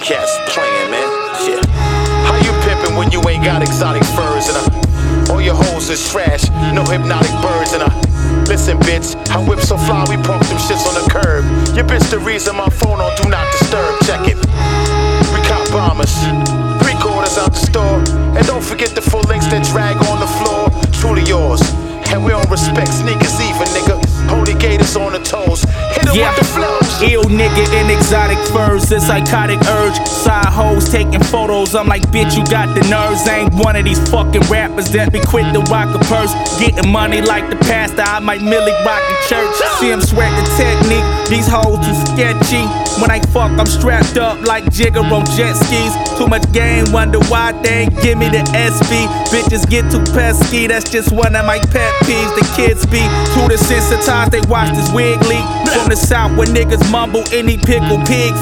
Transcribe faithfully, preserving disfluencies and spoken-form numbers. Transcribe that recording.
cats playing, man. Shit. How you pimpin' when you ain't got exotic furs and uh, all your hoes is trash, no hypnotic birds and uh. Listen, bitch, I whip so fly, we park them shits on the curb. Your bitch the reason my phone on do not disturb. Check it. We cop bombers, three quarters out the store, and don't forget the full links that drag on the floor. Truly yours. And we don't respect sneakers either, nigga. Holy gators on the toes. Hit 'em Yeah. with the flows. Ill nigga in exotic furs, a psychotic urge. Side hoes taking photos, I'm like, bitch, you got the nerves. I ain't one of these fucking rappers that be quick to rock a purse. Getting money like the pastor, I might merely rock a church. See him sweat the technique, these hoes too sketchy. When I fuck, I'm strapped up like Jigger on jet skis. Too much game, wonder why they ain't give me the S P. Bitches get too pesky, that's just one of my pet peeves. The kids be too desensitized, they watch this wig leak. From the south where niggas mumble any pickle pig